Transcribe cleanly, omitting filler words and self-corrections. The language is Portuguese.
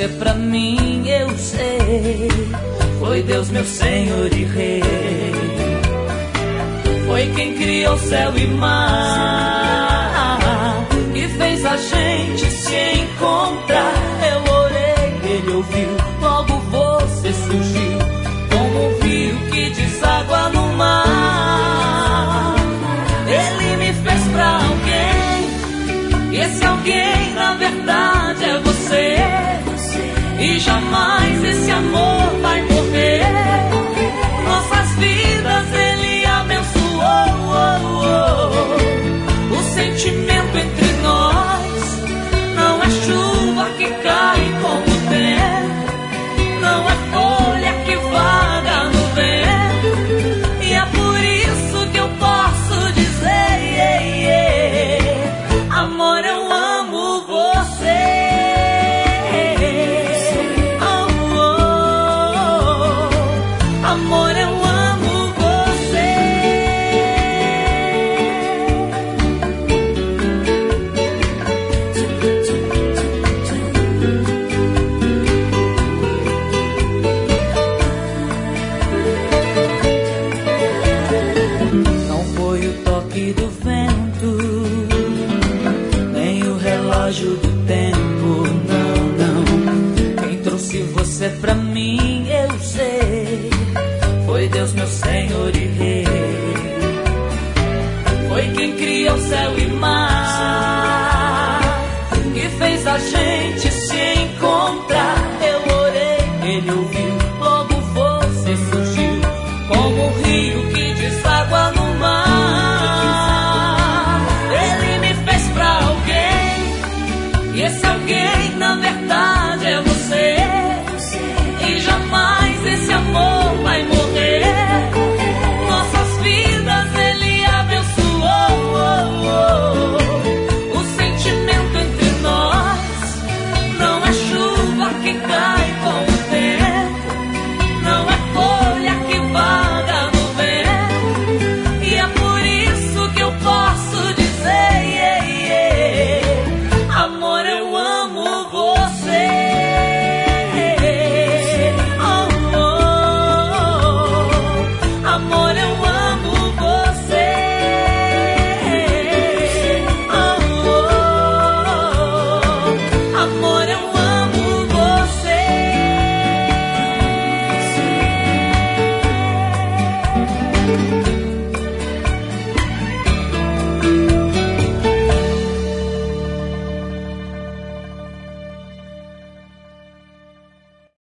você pra mim, eu sei. Foi Deus, meu Senhor e Rei. Foi quem criou céu e mar, que fez a gente se encontrar. Eu orei, Ele ouviu, logo você surgiu, como um rio que deságua no mar. Ele me fez pra alguém, e esse alguém na verdade é você. E jamais esse amor vai morrer. Nossas vidas Ele abençoou. O sentimento entre nós não é chuva que cai como o tempo, não é folha que vaga no vento. E é por isso que eu posso dizer: amor, eu amo você. Amor, eu amo você. Não foi o toque do vento, nem o relógio do tempo, não, não. Quem trouxe você pra mim